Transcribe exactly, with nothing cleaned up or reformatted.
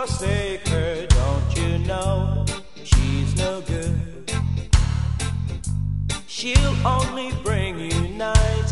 forsake her, don't you know she's no good? She'll only bring you night